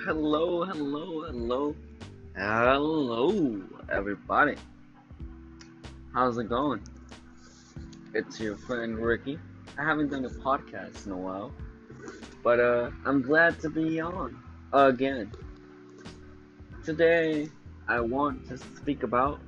Hello, hello, hello, hello, everybody. How's it going? It's your friend Ricky. I haven't done a podcast in a while, but I'm glad to be on again. Today, I want to speak about.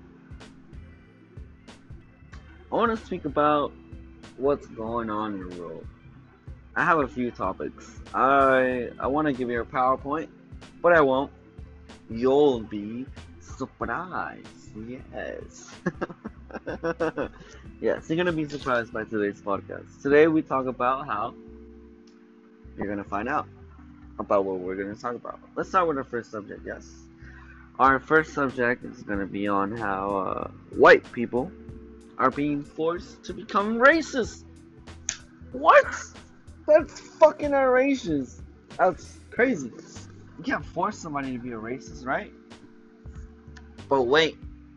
I want to speak about what's going on in the world. I have a few topics. I want to give you a PowerPoint, but I won't. You'll be surprised. Yes. Yes, you're gonna be surprised by today's podcast. Today we talk about how you're gonna find out about what we're gonna talk about. Let's start with our first subject. Yes, our first subject is gonna be on how white people are being forced to become racist. What? That's fucking outrageous. That's crazy. You can't force somebody to be a racist, right? But wait,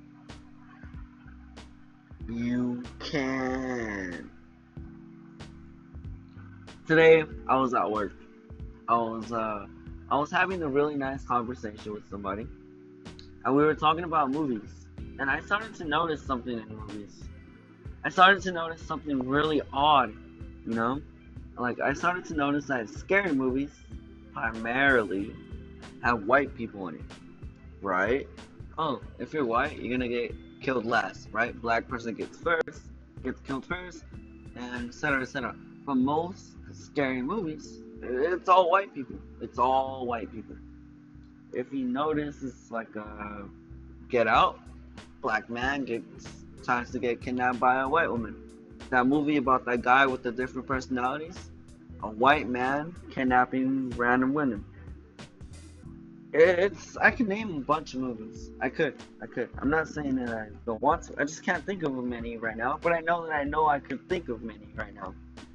you can. Today I was at work. I was uh I was having a really nice conversation with somebody, and we were talking about movies. And I started to notice something in movies. I started to notice something really odd, you know? Like I started to notice that scary movies primarily have white people in it, right? Oh, if you're white, you're gonna get killed last, right? Black person gets killed first, and etc. etc. But most scary movies, it's all white people. It's all white people. If you notice, it's like a Get Out. Black man gets tries to get kidnapped by a white woman. That movie about that guy with the different personalities, a white man kidnapping random women. It's I could name a bunch of movies. I could. I'm not saying that I don't want to. I just can't think of many right now. But I know I could think of many right now.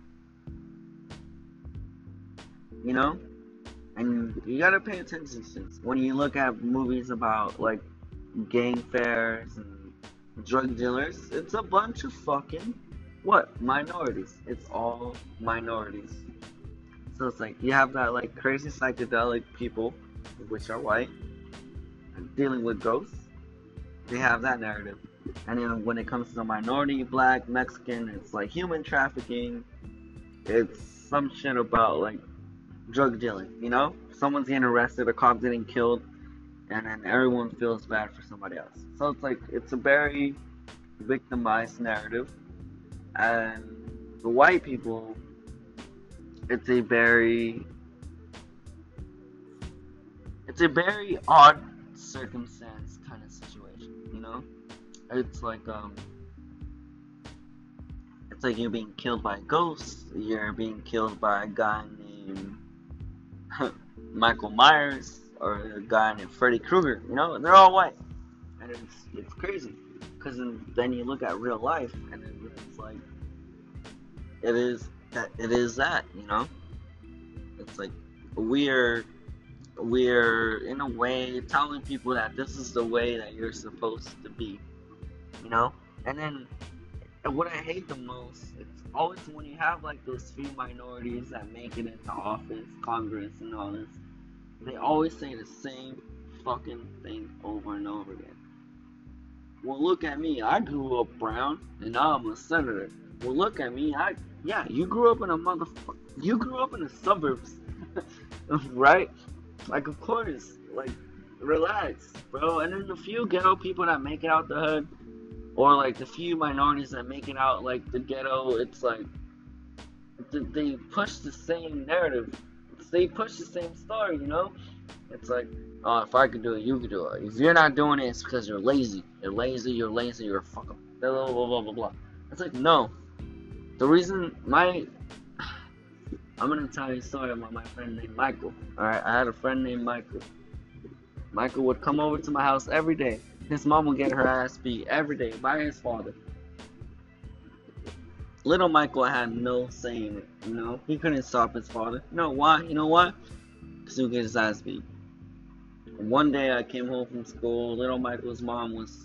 You know, and you gotta pay attention to this. When you look at movies about like gang fairs and drug dealers, it's a bunch of fucking what minorities. It's all minorities. So it's like you have that like crazy psychedelic people, which are white, dealing with ghosts. They have that narrative. And then when it comes to the minority, black, Mexican, it's like human trafficking. It's some shit about like drug dealing, you know? Someone's getting arrested, a cop getting killed, and then everyone feels bad for somebody else. So it's like, it's a very victimized narrative. And the white people, it's a very, it's a very odd circumstance kind of situation, you know? It's like, it's like you're being killed by a ghost, you're being killed by a guy named Michael Myers, or a guy named Freddy Krueger. You know, they're all white, and it's crazy. Because then you look at real life, and it's like it is that. You know, it's like we're in a way telling people that this is the way that you're supposed to be. You know, and then what I hate the most, it's always when you have like those few minorities that make it into office, Congress, and all this. They always say the same fucking thing over and over again. Well, look at me. I grew up brown, and now I'm a senator. Well, look at me. Yeah, you grew up in a motherfucker. You grew up in the suburbs, right? Like, of course. Like, relax, bro. And then the few ghetto people that make it out the hood, or like the few minorities that make it out like the ghetto, it's like they push the same narrative. They push the same story, you know? It's like, oh, if I could do it, you could do it. If you're not doing it, it's because you're lazy. You're a fucker. Blah, blah, blah, blah, blah. It's like, no. The reason I'm gonna tell you a story about my friend named Michael. Alright, I had a friend named Michael. Michael would come over to my house every day. His mom would get her ass beat every day by his father. Little Michael had no say in it, you know? He couldn't stop his father. You know why? You know what? Because he would get his ass beat. One day I came home from school, little Michael's mom was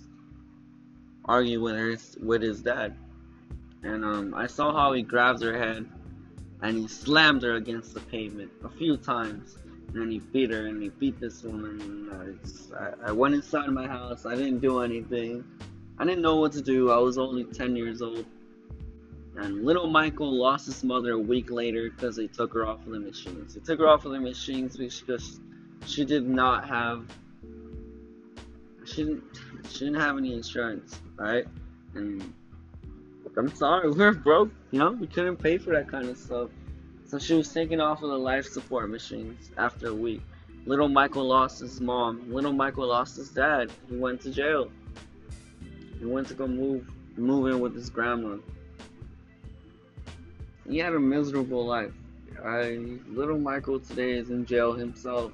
arguing with his dad. And I saw how he grabs her head and he slammed her against the pavement a few times. And then he beat her, and he beat this woman. And I went inside my house. I didn't do anything. I didn't know what to do. I was only 10 years old. And little Michael lost his mother a week later because they took her off of the machines. They took her off of the machines because she did not have, she didn't have any insurance, right? And I'm sorry, we were broke, we couldn't pay for that kind of stuff. So she was taken off of the life support machines after a week. Little Michael lost his mom. Little Michael lost his dad. He went to jail. He went to go move in with his grandma. He had a miserable life. Little Michael today is in jail himself.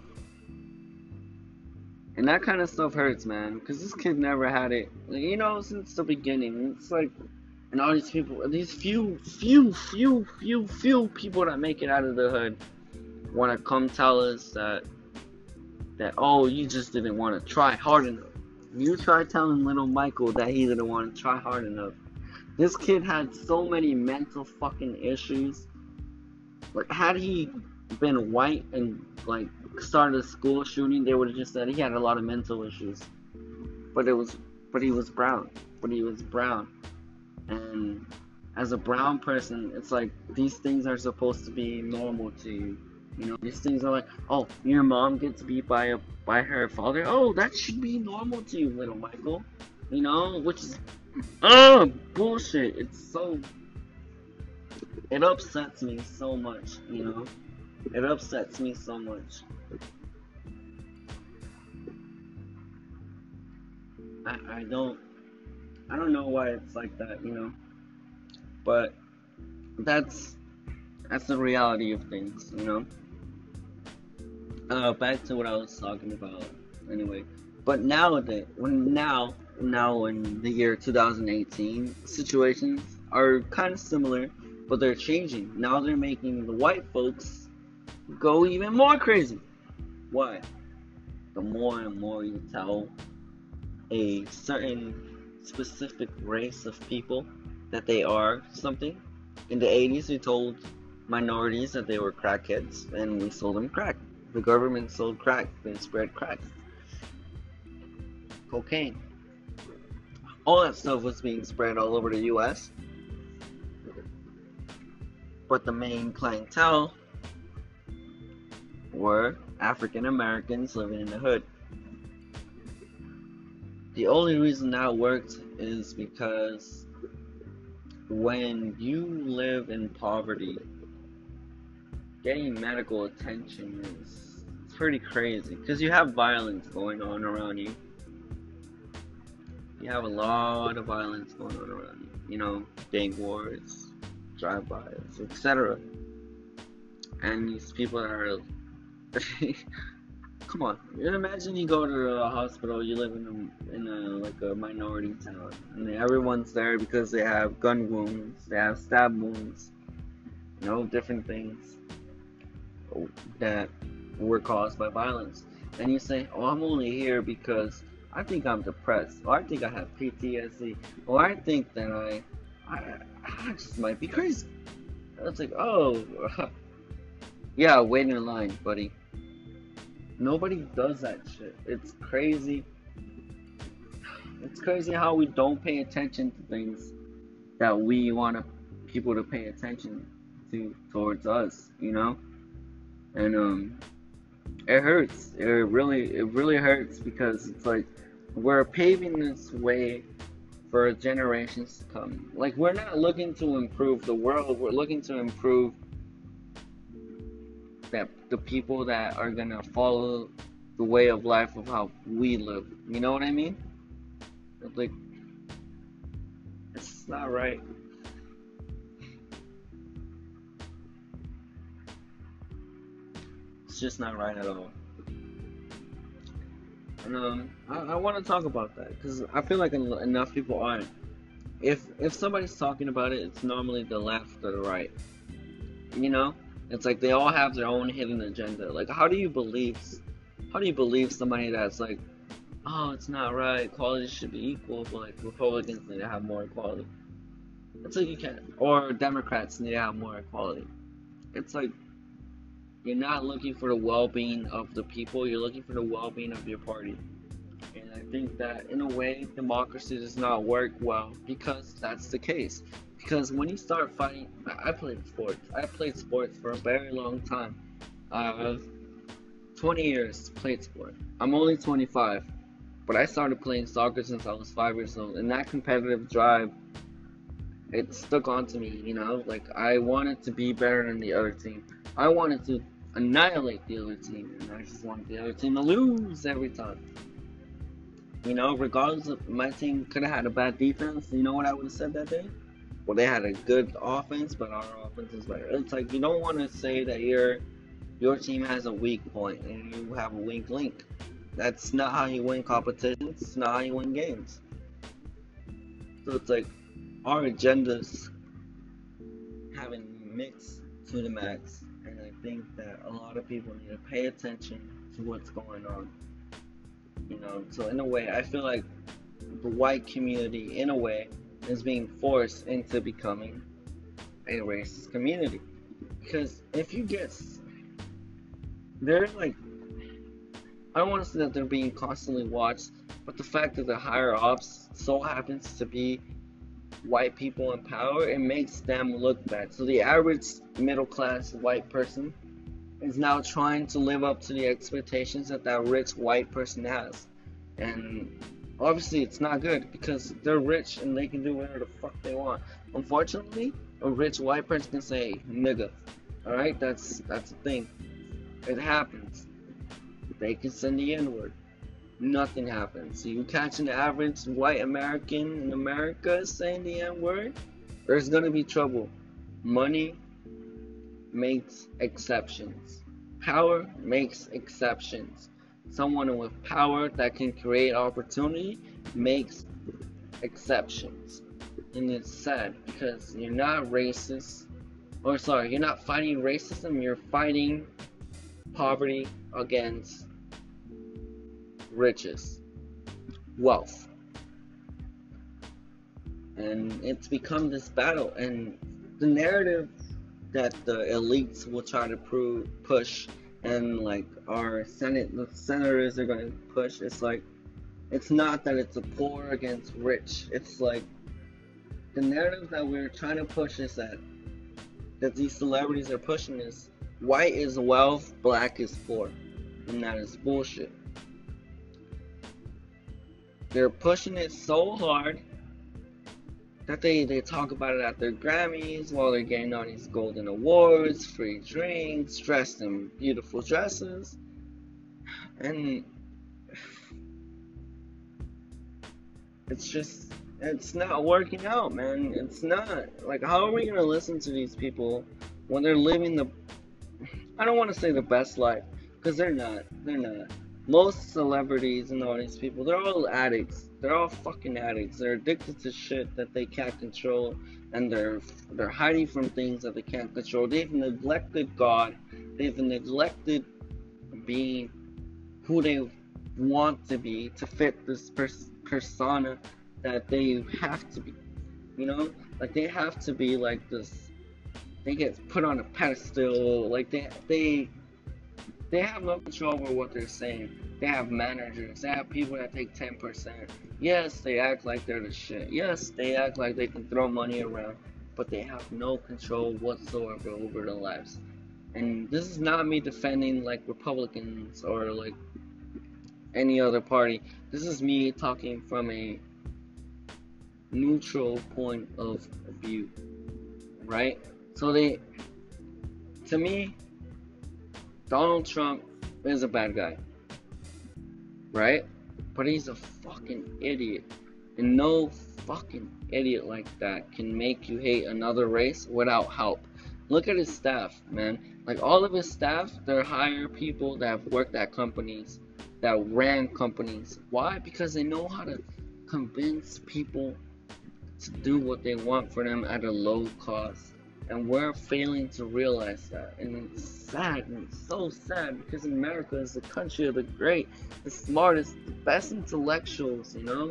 And that kind of stuff hurts, man, because this kid never had it, since the beginning. It's like, and all these people, these few people that make it out of the hood want to come tell us that, oh, you just didn't want to try hard enough. You try telling little Michael that he didn't want to try hard enough. This kid had so many mental fucking issues. Like, had he been white and, like, started a school shooting, they would have just said he had a lot of mental issues. But he was brown. And as a brown person, it's like, these things are supposed to be normal to you. These things are like, oh, your mom gets beat by her father. Oh, that should be normal to you, little Michael. Which is, bullshit. It upsets me so much, It upsets me so much. I don't know why it's like that, But that's the reality of things, Back to what I was talking about anyway. But nowadays, now in the year 2018, situations are kind of similar, but they're changing. Now they're making the white folks go even more crazy. Why? The more and more you tell a certain specific race of people that they are something. In the 80s, we told minorities that they were crackheads, and we sold them crack. The government sold crack. They spread crack. Cocaine. All that stuff was being spread all over the US. But the main clientele were African Americans living in the hood. The only reason that worked is because when you live in poverty, getting medical attention is pretty crazy because you have violence going on around you. You have a lot of violence going on around you. Gang wars, drive-bys, etc. And these people that are come on, imagine you go to a hospital, you live in a minority town, and everyone's there because they have gun wounds, they have stab wounds, different things that were caused by violence. And you say, oh, I'm only here because I think I'm depressed, or I think I have PTSD, or I think that I just might be crazy. It's like, oh, yeah, wait in line, buddy. Nobody does that shit. It's crazy. It's crazy how we don't pay attention to things that we want people to pay attention to towards us, And it hurts. It really hurts because it's like we're paving this way for generations to come. Like, we're not looking to improve the world. We're looking to improve that the people that are gonna follow the way of life of how we live. You know what I mean? Like, it's not right. It's just not right at all. And I want to talk about that because I feel like enough people aren't. If somebody's talking about it, it's normally the left or the right. It's like they all have their own hidden agenda. Like, how do you believe somebody that's like, oh, it's not right, equality should be equal, but like Republicans need to have more equality? It's like you can't, or Democrats need to have more equality. it's like you're not looking for the well-being of the people, you're looking for the well-being of your party. And I think that in a way, democracy does not work well because that's the case. Because when you start fighting, I played sports. I played sports for a very long time. 20 years played sport. I'm only 25, but I started playing soccer since I was 5 years old. And that competitive drive, it stuck onto me, you know? Like, I wanted to be better than the other team. I wanted to annihilate the other team, and I just wanted the other team to lose every time. You know, regardless of my team could have had a bad defense, you know what I would have said that day? Well, they had a good offense, but our offense is better. It's like you don't want to say that your team has a weak point and you have a weak link. That's not how you win competitions. It's not how you win games. So it's like our agendas having mixed to the max, and I think that a lot of people need to pay attention to what's going on. You know, so in a way, I feel like the white community, in a way, is being forced into becoming a racist community. Because if you get, they're like, I don't want to say that they're being constantly watched, but the fact that the higher ups so happens to be white people in power, it makes them look bad. So the average middle class white person is now trying to live up to the expectations that that rich white person has. And obviously it's not good because they're rich and they can do whatever the fuck they want. Unfortunately, a rich white person can say nigga. Alright, that's the thing. It happens. They can send the N-word. Nothing happens. So you catch an average white American in America saying the N-word, there's gonna be trouble. Money makes exceptions. Power makes exceptions. Someone with power that can create opportunity makes exceptions. And it's sad because you're not racist, or sorry, you're not fighting racism, you're fighting poverty against riches, wealth. And it's become this battle, and the narrative that the elites will try to push, and like the senators are going to push, it's like, it's not that it's a poor against rich. It's like the narrative that we're trying to push is that these celebrities are pushing is white is wealth, black is poor, and that is bullshit. They're pushing it so hard that they talk about it at their Grammys while they're getting all these golden awards, free drinks, dressed in beautiful dresses, and it's not working out, man. It's not. Like, how are we gonna listen to these people when they're living I don't want to say the best life, because they're not. Most celebrities and all these people, they're all addicts. They're all fucking addicts. They're addicted to shit that they can't control, and they're hiding from things that they can't control. They've neglected God. They've neglected being who they want to be to fit this persona that they have to be. You know, like they have to be like this. They get put on a pedestal. Like they have no control over what they're saying. They have managers. They have people that take 10%. Yes, they act like they're the shit. Yes, they act like they can throw money around, but they have no control whatsoever over their lives. And this is not me defending like Republicans or like any other party. This is me talking from a neutral point of view, right? So to me, Donald Trump is a bad guy, right? But he's a fucking idiot. And no fucking idiot like that can make you hate another race without help. Look at his staff, man. Like, all of his staff, they're hire people that have worked at companies, that ran companies. Why? Because they know how to convince people to do what they want for them at a low cost. And we're failing to realize that. And it's sad, and it's so sad, because America is the country of the great, the smartest, the best intellectuals, you know?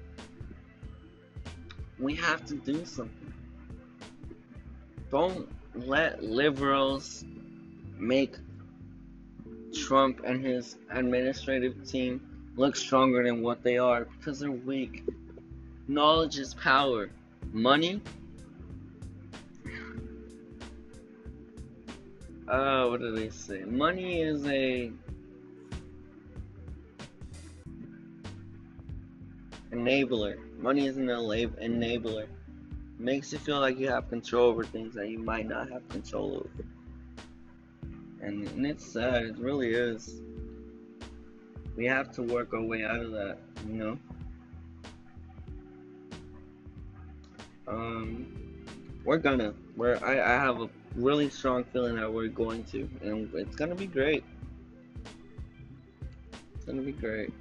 We have to do something. let liberals make Trump and his administrative team look stronger than what they are because they're weak. Knowledge is power. Money, what do they say? Money is a enabler. Money is an enabler. Makes you feel like you have control over things that you might not have control over. And it's sad, it really is. We have to work our way out of that, you know? We're gonna. I have a really strong feeling that we're going to. And it's gonna be great. It's gonna be great.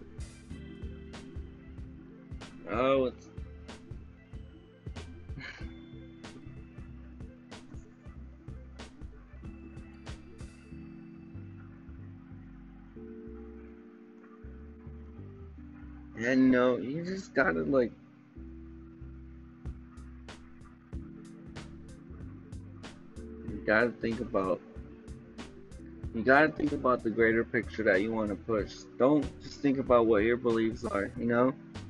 Oh, it's. And no, you just gotta, like, you gotta think about you gotta think about the greater picture that you want to push. Don't just think about what your beliefs are, you know?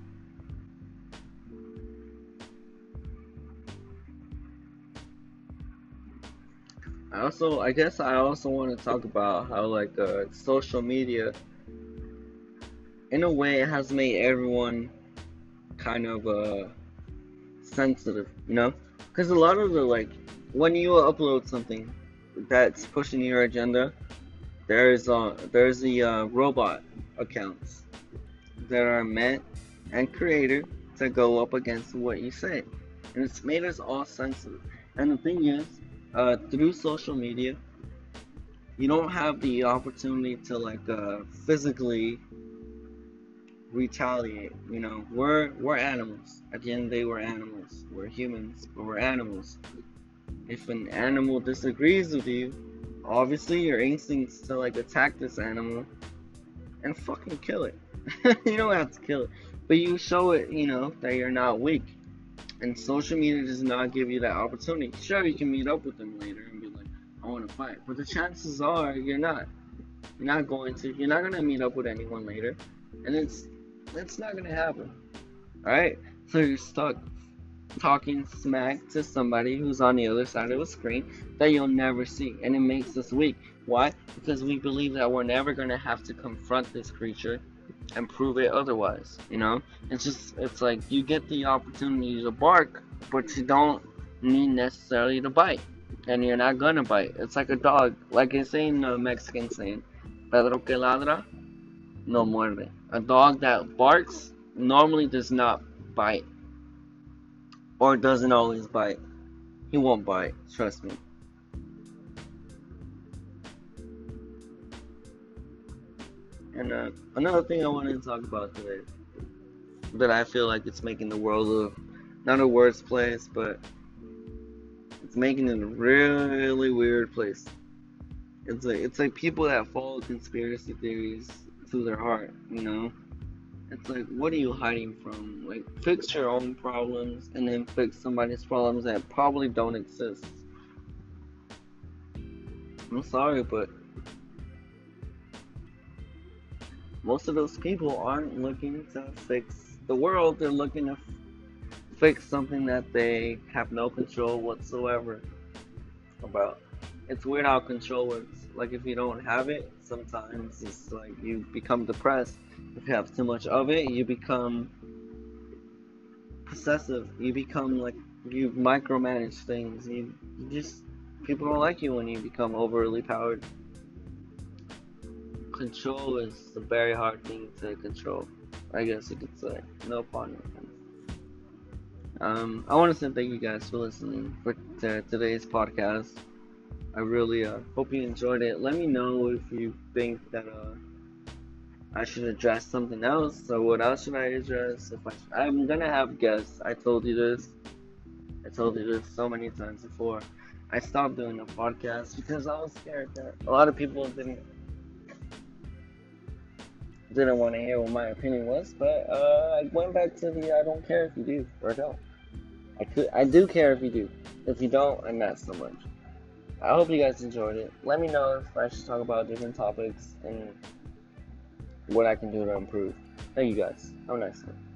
I guess I also want to talk about how, like, social media, in a way, it has made everyone kind of sensitive, you know? Because a lot of the, like, when you upload something that's pushing your agenda, there's the robot accounts that are meant and created to go up against what you say, and it's made us all sensitive. And the thing is, through social media, you don't have the opportunity to, like, physically retaliate. You know, we're animals. At the end of the day, we're animals. We're humans, but we're animals. If an animal disagrees with you, obviously your instincts to, like, attack this animal and fucking kill it. You don't have to kill it, but you show it, you know, that you're not weak. And social media does not give you that opportunity. Sure, you can meet up with them later and be like, I want to fight, but the chances are you're not. You're not going to. You're not gonna meet up with anyone later, and it's not gonna happen. All right. So you're stuck talking smack to somebody who's on the other side of a screen that you'll never see, and it makes us weak. Why? Because we believe that we're never gonna have to confront this creature and prove it otherwise. You know, it's like you get the opportunity to bark, but you don't need necessarily to bite, and you're not gonna bite. It's like a dog, like it's saying the Mexican saying, "Pedro que ladra no muerde." A dog that barks normally does not bite, or doesn't always bite. He won't bite, trust me. And another thing I wanted to talk about today that I feel like it's making the world not a worse place, but it's making it a really weird place. It's like people that follow conspiracy theories to their heart, you know? It's like, what are you hiding from? Like, fix your own problems and then fix somebody's problems that probably don't exist. I'm sorry, but most of those people aren't looking to fix the world. They're looking to fix something that they have no control whatsoever about. It's weird how control works. Like, if you don't have it, sometimes it's like you become depressed. If you have too much of it, you become possessive. You become like, you micromanage things. You just, people don't like you when you become overly powered. Control is a very hard thing to control, I guess you could say. No pun intended. I want to say thank you guys for listening for today's podcast. I really hope you enjoyed it. Let me know if you think that I should address something else. So what else should I address? I'm gonna have guests. I told you this. I told you this so many times before. I stopped doing a podcast because I was scared that a lot of people didn't want to hear what my opinion was. But I went back to the I don't care if you do or don't. I do care if you do. If you don't, I'm not so much. I hope you guys enjoyed it. Let me know if I should talk about different topics and what I can do to improve. Thank you guys. Have a nice day.